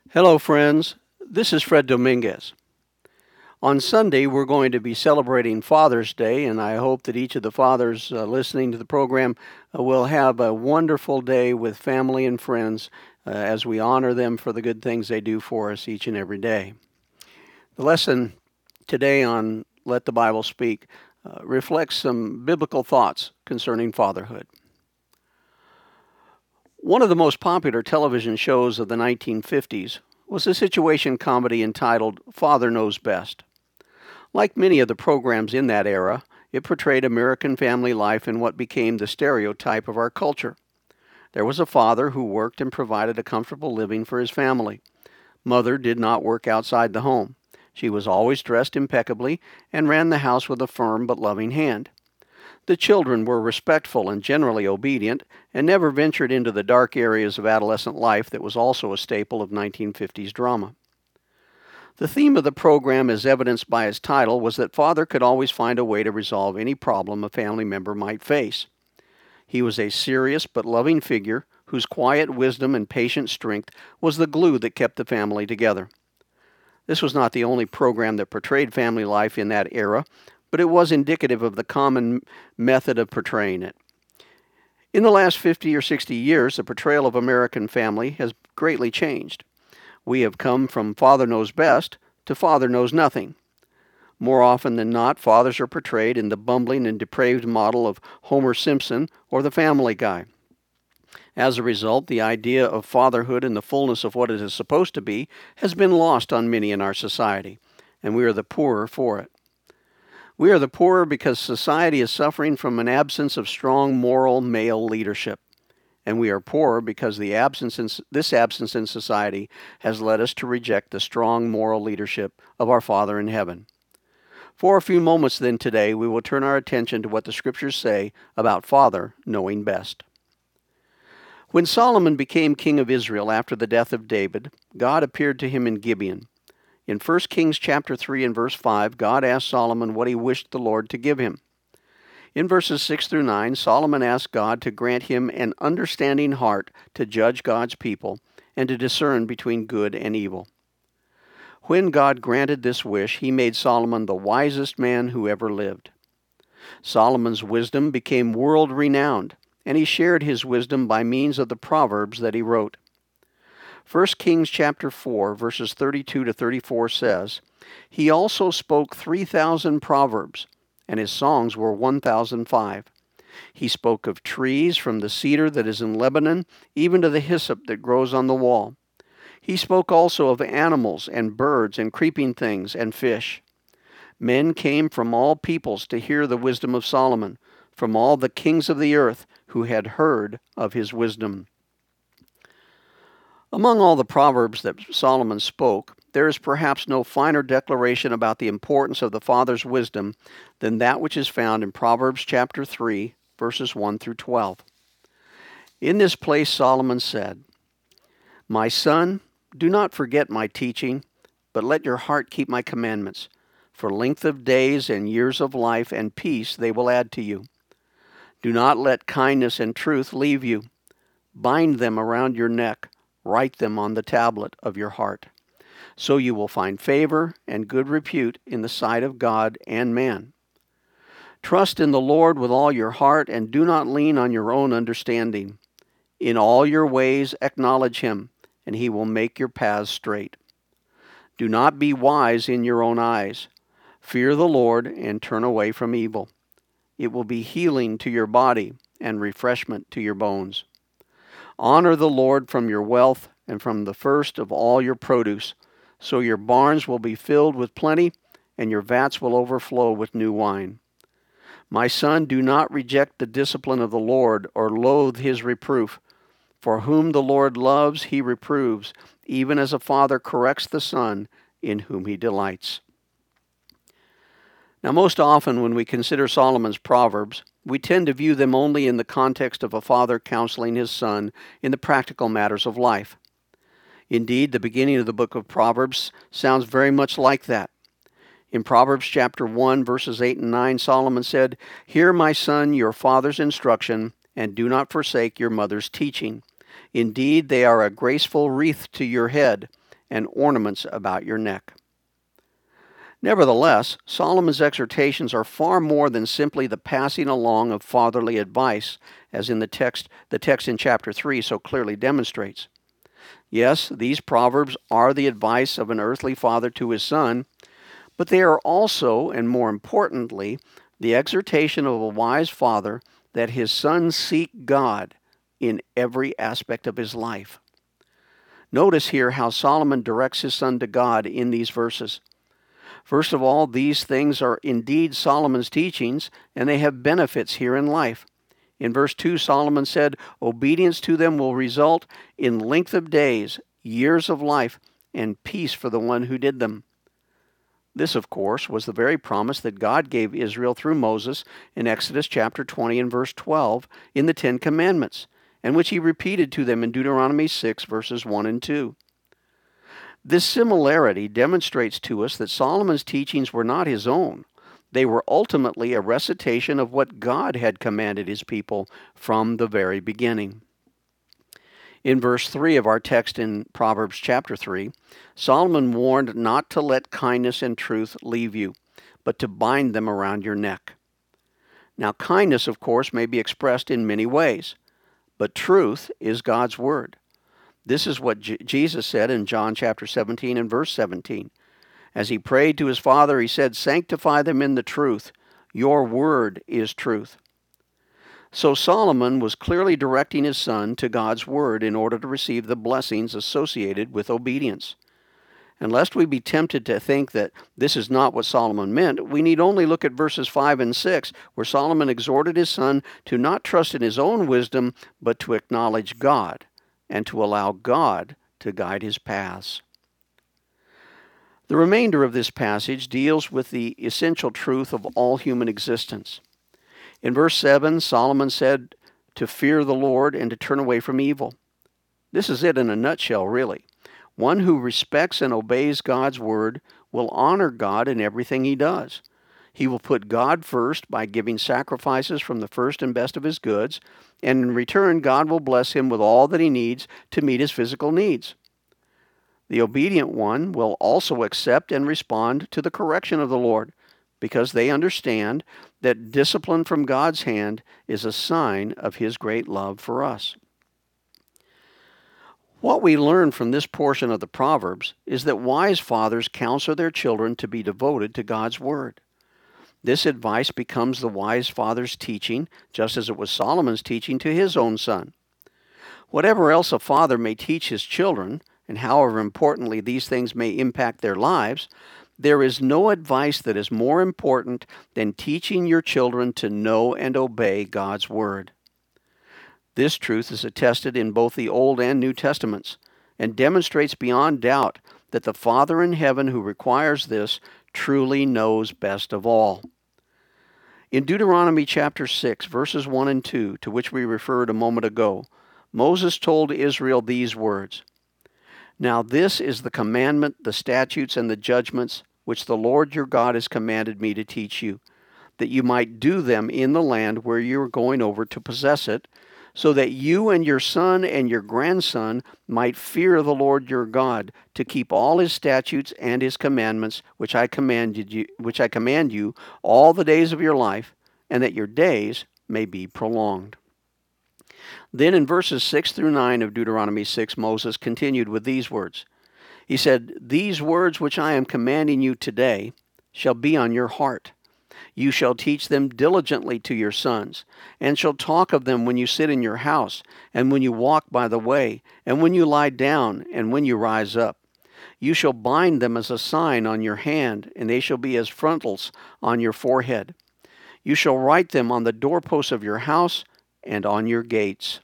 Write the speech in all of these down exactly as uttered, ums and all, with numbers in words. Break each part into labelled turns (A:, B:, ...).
A: Hello, friends. This is Fred Dominguez. On Sunday, we're going to be celebrating Father's Day, and I hope that each of the fathers uh, listening to the program uh, will have a wonderful day with family and friends uh, as we honor them for the good things they do for us each and every day. The lesson today on Let the Bible Speak uh, reflects some biblical thoughts concerning fatherhood. One of the most popular television shows of the nineteen fifties was a situation comedy entitled Father Knows Best. Like many of the programs in that era, it portrayed American family life in what became the stereotype of our culture. There was a father who worked and provided a comfortable living for his family. Mother did not work outside the home. She was always dressed impeccably and ran the house with a firm but loving hand. The children were respectful and generally obedient and never ventured into the dark areas of adolescent life that was also a staple of nineteen fifties drama. The theme of the program, as evidenced by its title, was that Father could always find a way to resolve any problem a family member might face. He was a serious but loving figure whose quiet wisdom and patient strength was the glue that kept the family together. This was not the only program that portrayed family life in that era, but it was indicative of the common method of portraying it. In the last fifty or sixty years, the portrayal of American family has greatly changed. We have come from Father Knows Best to Father Knows Nothing. More often than not, fathers are portrayed in the bumbling and depraved model of Homer Simpson or the Family Guy. As a result, the idea of fatherhood in the fullness of what it is supposed to be has been lost on many in our society, and we are the poorer for it. We are the poorer because society is suffering from an absence of strong moral male leadership. And we are poorer because the absence in, this absence in society has led us to reject the strong moral leadership of our Father in heaven. For a few moments then today, we will turn our attention to what the Scriptures say about Father knowing best. When Solomon became king of Israel after the death of David, God appeared to him in Gibeon. In First Kings chapter three and verse five, God asked Solomon what he wished the Lord to give him. In verses six through nine, Solomon asked God to grant him an understanding heart to judge God's people and to discern between good and evil. When God granted this wish, he made Solomon the wisest man who ever lived. Solomon's wisdom became world-renowned, and he shared his wisdom by means of the Proverbs that he wrote. First Kings chapter four, verses thirty-two to thirty-four says, "He also spoke three thousand proverbs, and his songs were one thousand five. He spoke of trees from the cedar that is in Lebanon, even to the hyssop that grows on the wall. He spoke also of animals and birds and creeping things and fish. Men came from all peoples to hear the wisdom of Solomon, from all the kings of the earth who had heard of his wisdom." Among all the proverbs that Solomon spoke, there is perhaps no finer declaration about the importance of the father's wisdom than that which is found in Proverbs chapter three, verses one through twelve. In this place Solomon said, "My son, do not forget my teaching, but let your heart keep my commandments. For length of days and years of life and peace they will add to you. Do not let kindness and truth leave you. Bind them around your neck. Write them on the tablet of your heart. So you will find favor and good repute in the sight of God and man. Trust in the Lord with all your heart and do not lean on your own understanding. In all your ways acknowledge him, and he will make your paths straight. Do not be wise in your own eyes. Fear the Lord and turn away from evil. It will be healing to your body and refreshment to your bones. Honor the Lord from your wealth and from the first of all your produce, so your barns will be filled with plenty, and your vats will overflow with new wine. My son, do not reject the discipline of the Lord or loathe his reproof. For whom the Lord loves, he reproves, even as a father corrects the son in whom he delights." Now, most often when we consider Solomon's Proverbs, we tend to view them only in the context of a father counseling his son in the practical matters of life. Indeed, the beginning of the book of Proverbs sounds very much like that. In Proverbs chapter one, verses eight and nine, Solomon said, "Hear, my son, your father's instruction, and do not forsake your mother's teaching. Indeed, they are a graceful wreath to your head, and ornaments about your neck. Nevertheless, Solomon's exhortations are far more than simply the passing along of fatherly advice, as in the text, the text in chapter three so clearly demonstrates. Yes, these proverbs are the advice of an earthly father to his son, but they are also, and more importantly, the exhortation of a wise father that his son seek God in every aspect of his life. Notice here how Solomon directs his son to God in these verses. First of all, these things are indeed Solomon's teachings, and they have benefits here in life. In verse two, Solomon said, "Obedience to them will result in length of days, years of life, and peace for the one who did them." This, of course, was the very promise that God gave Israel through Moses in Exodus chapter twenty and verse twelve in the Ten Commandments, and which he repeated to them in Deuteronomy six, verses one and two. This similarity demonstrates to us that Solomon's teachings were not his own. They were ultimately a recitation of what God had commanded his people from the very beginning. In verse three of our text in Proverbs chapter three, Solomon warned not to let kindness and truth leave you, but to bind them around your neck. Now, kindness, of course, may be expressed in many ways, but truth is God's word. This is what J- Jesus said in John chapter seventeen and verse seventeen. As he prayed to his Father, he said, "Sanctify them in the truth. Your word is truth." So Solomon was clearly directing his son to God's word in order to receive the blessings associated with obedience. And lest we be tempted to think that this is not what Solomon meant, we need only look at verses five and six, where Solomon exhorted his son to not trust in his own wisdom, but to acknowledge God, and to allow God to guide his paths. The remainder of this passage deals with the essential truth of all human existence. In verse seven, Solomon said to fear the Lord and to turn away from evil. This is it in a nutshell, really. One who respects and obeys God's word will honor God in everything he does. He will put God first by giving sacrifices from the first and best of his goods, and in return, God will bless him with all that he needs to meet his physical needs. The obedient one will also accept and respond to the correction of the Lord, because they understand that discipline from God's hand is a sign of his great love for us. What we learn from this portion of the Proverbs is that wise fathers counsel their children to be devoted to God's word. This advice becomes the wise father's teaching, just as it was Solomon's teaching to his own son. Whatever else a father may teach his children, and however importantly these things may impact their lives, there is no advice that is more important than teaching your children to know and obey God's word. This truth is attested in both the Old and New Testaments, and demonstrates beyond doubt that the Father in heaven who requires this truly knows best of all. In Deuteronomy chapter six, verses one and two, to which we referred a moment ago, Moses told Israel these words, "Now this is the commandment, the statutes, and the judgments which the Lord your God has commanded me to teach you, that you might do them in the land where you are going over to possess it, so that you and your son and your grandson might fear the Lord your God, to keep all his statutes and his commandments, which I commanded you, which I command you all the days of your life, and that your days may be prolonged." Then in verses six through nine of Deuteronomy six, Moses continued with these words. He said, "These words which I am commanding you today shall be on your heart. You shall teach them diligently to your sons, and shall talk of them when you sit in your house, and when you walk by the way, and when you lie down, and when you rise up. You shall bind them as a sign on your hand, and they shall be as frontals on your forehead. You shall write them on the doorposts of your house and on your gates."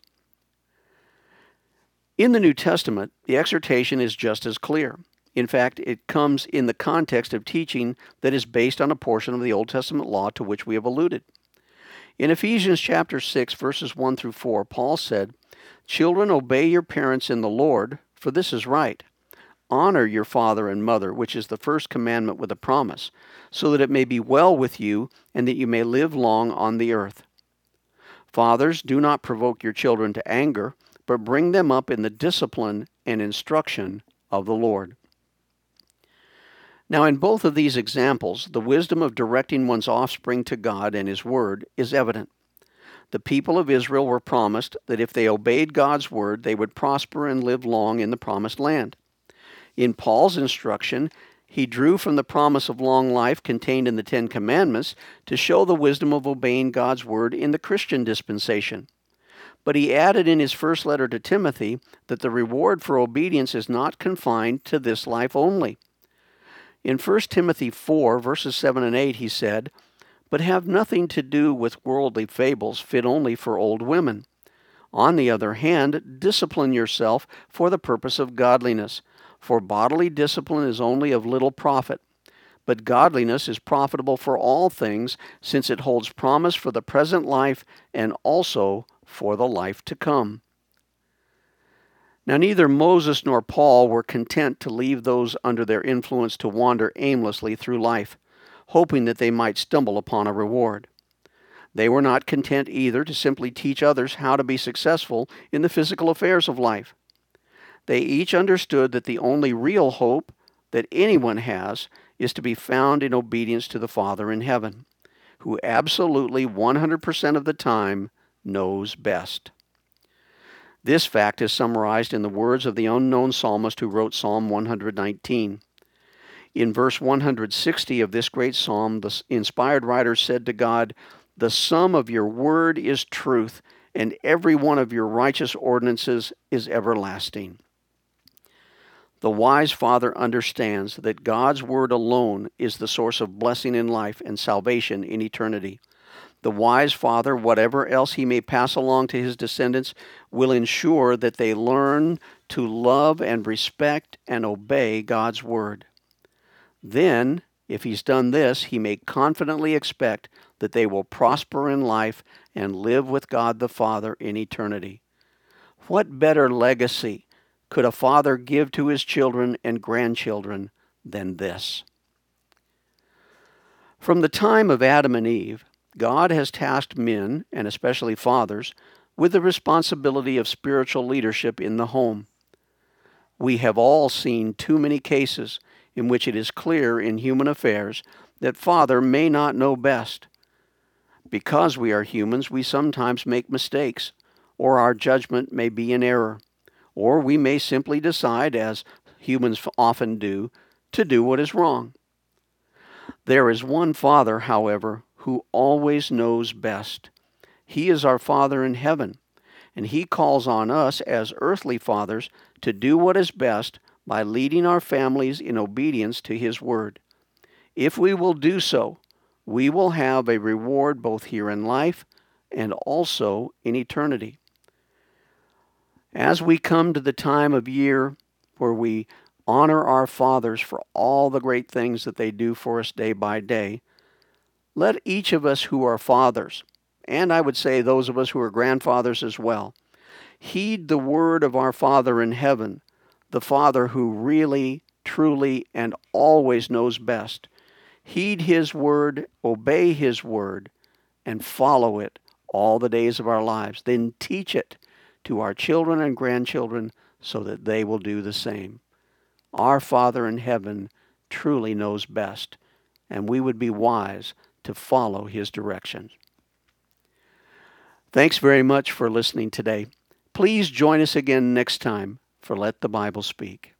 A: In the New Testament, the exhortation is just as clear. In fact, it comes in the context of teaching that is based on a portion of the Old Testament law to which we have alluded. In Ephesians chapter six, verses one through four, Paul said, "Children, obey your parents in the Lord, for this is right. Honor your father and mother, which is the first commandment with a promise, so that it may be well with you and that you may live long on the earth. Fathers, do not provoke your children to anger, but bring them up in the discipline and instruction of the Lord. Now, in both of these examples, the wisdom of directing one's offspring to God and His Word is evident. The people of Israel were promised that if they obeyed God's Word, they would prosper and live long in the promised land. In Paul's instruction, he drew from the promise of long life contained in the Ten Commandments to show the wisdom of obeying God's Word in the Christian dispensation. But he added in his first letter to Timothy that the reward for obedience is not confined to this life only. In First Timothy four, verses seven and eight, he said, "But have nothing to do with worldly fables fit only for old women. On the other hand, discipline yourself for the purpose of godliness, for bodily discipline is only of little profit. But godliness is profitable for all things, since it holds promise for the present life and also for the life to come." Now, neither Moses nor Paul were content to leave those under their influence to wander aimlessly through life, hoping that they might stumble upon a reward. They were not content either to simply teach others how to be successful in the physical affairs of life. They each understood that the only real hope that anyone has is to be found in obedience to the Father in heaven, who absolutely one hundred percent of the time knows best. This fact is summarized in the words of the unknown psalmist who wrote Psalm one hundred nineteen. In verse one hundred sixty of this great psalm, the inspired writer said to God, "The sum of your word is truth, and every one of your righteous ordinances is everlasting." The wise father understands that God's word alone is the source of blessing in life and salvation in eternity. The wise father, whatever else he may pass along to his descendants, will ensure that they learn to love and respect and obey God's word. Then, if he's done this, he may confidently expect that they will prosper in life and live with God the Father in eternity. What better legacy could a father give to his children and grandchildren than this? From the time of Adam and Eve, God has tasked men, and especially fathers, with the responsibility of spiritual leadership in the home. We have all seen too many cases in which it is clear in human affairs that father may not know best. Because we are humans, we sometimes make mistakes, or our judgment may be in error, or we may simply decide, as humans often do, to do what is wrong. There is one Father, however, who always knows best. He is our Father in heaven, and He calls on us as earthly fathers to do what is best by leading our families in obedience to His word. If we will do so, we will have a reward both here in life and also in eternity. As we come to the time of year where we honor our fathers for all the great things that they do for us day by day, let each of us who are fathers, and I would say those of us who are grandfathers as well, heed the word of our Father in heaven, the Father who really, truly, and always knows best. Heed His word, obey His word, and follow it all the days of our lives. Then teach it to our children and grandchildren so that they will do the same. Our Father in heaven truly knows best, and we would be wise to follow His directions. Thanks very much for listening today. Please join us again next time for Let the Bible Speak.